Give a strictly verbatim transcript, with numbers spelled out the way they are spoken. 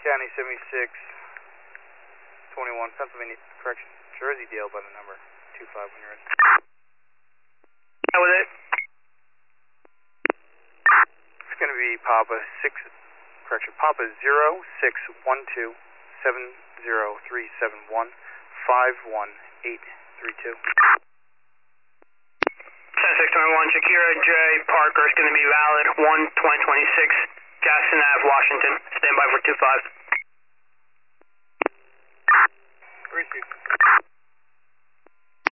County seventy-six twenty-one, Pennsylvania, correction, Jersey-Dale by the number two five when you're ready. Yeah, with it. It's going to be Papa six, correction, Papa zero six one two seven zero three seven one five one eight three two. ten six twenty-one, Shakira J. Parker is going to be valid one twenty twenty-six, Jackson Avenue, Washington. Stand by for two five. Receive.